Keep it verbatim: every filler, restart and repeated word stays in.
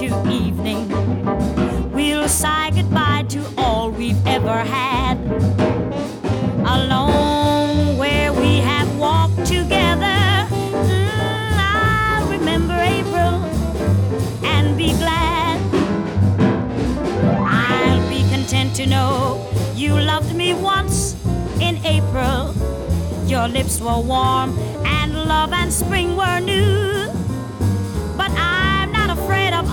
to evening. We'll say goodbye to all we've ever had. Alone where we have walked together, mm, I'll remember April and be glad. I'll be content to know you loved me once in April. Your lips were warm and love and spring were new.